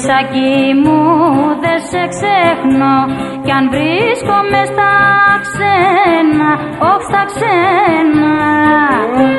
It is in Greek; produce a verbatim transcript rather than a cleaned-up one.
Χρυσάκι μου δεν σε ξεχνώ κι αν βρίσκομαι στα ξένα, όχι στα ξένα.